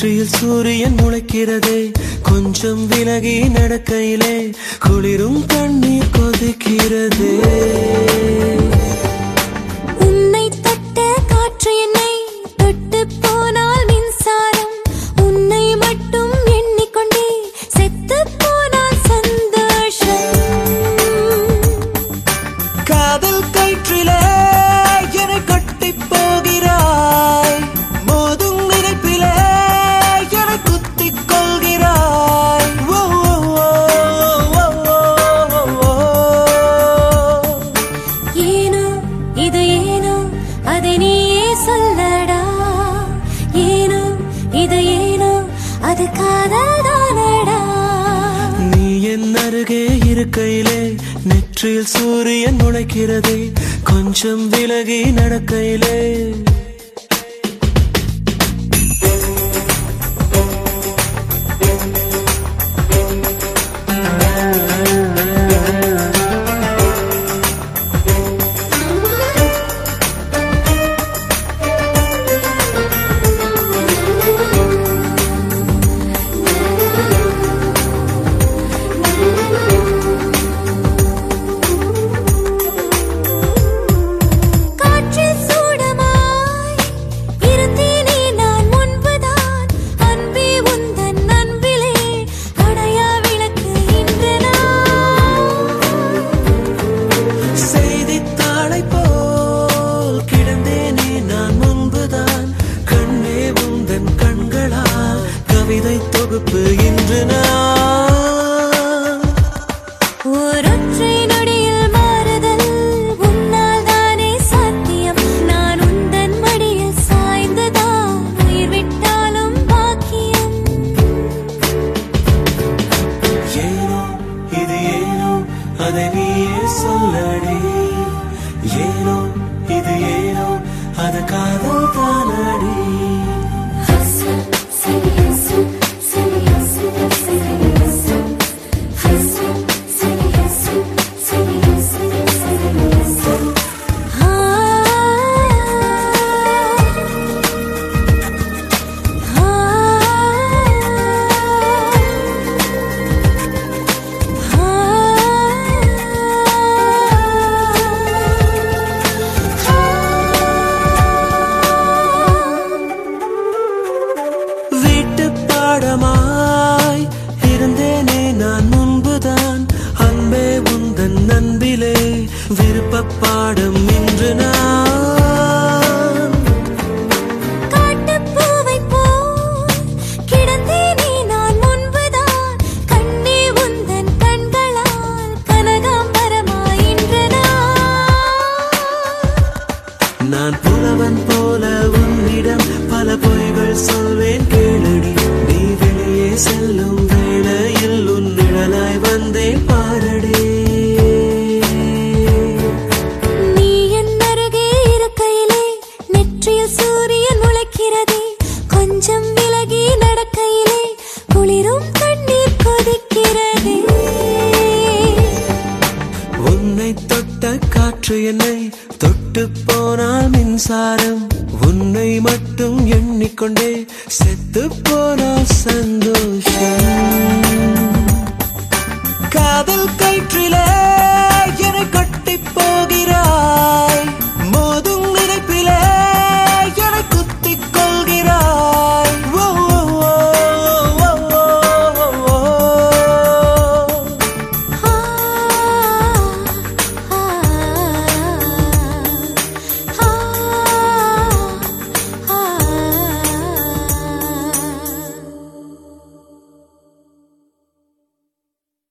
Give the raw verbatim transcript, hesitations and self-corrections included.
நெற்றியில் சூரியன் முளைக்கிறதே கொஞ்சம் விலகி நடக்கையிலே குளிரும் கண்ணீர் கொதிக்கிறதே உன்னை தொட்ட காற்று என்னை தொட்டு போனால் மின்சாரம் உன்னை மட்டும் எண்ணிக்கொண்டே செத்து போனால் சந்தோஷம் காதல் கயிற்றிலே என்னை கட்டி போகிறாய் மோதும் நினைப்பிலே என்னை குத்திக் கொள்கிறாய் ஏனோ இது ஏனோ அதை நீயே சொல்லடா ஏனோ இது ஏனோ அது காதல்தானடா நீ என் அருகே இருக்கையிலே நெற்றியில் சூரியன் முளைக்கிறதே கொஞ்சம் விலகி நடக்கையிலே தொகுப்பு இன்று நான் ஒரொற்றை நொடியில் மாறுதல் உன்னால் தானே சாத்தியம் நான் உந்தன் மடியில் சாய்ந்துதான் உயிர் விட்டாலும் பாக்கியம் ஏனோ இது ஏனோ அதை நீயே சொல்லடி ஏனோ இது ஏனோ அது காதல் தானடி பாடமாய் இருந்தேனே நான் முன்புதான் அன்பே உந்தன் அன்பிலே விருப்ப பாடம் இன்று நான் காட்டுப்பூவை போல் கிடந்தேனே நான் முன்புதான் கண்ணே உந்தன் கண்களால் கனகாம்பரமாய் இன்று நான் நான் புலவன் போல உன்னிடம் பல பொய்கள் சொல்வேன் கேளடி நீ வெளியே செல்லும் வேளையில் உன் நிழலாய் வந்தே பாரடி நீ என் அருகே இருக்கையிலே நெற்றியில் சூரியன் முளைக்கிறதே கொஞ்சம் விலகி நடக்கையிலே குளிரும் கண்ணீர் கொதிக்கிறதே உன்னை தொட்ட காற்று என்னை தொட்டு போனால் மின்சாரம் உன்னை மட்டும் எண்ணிக்கொண்டே செத்து போனால் சந்தோஷம்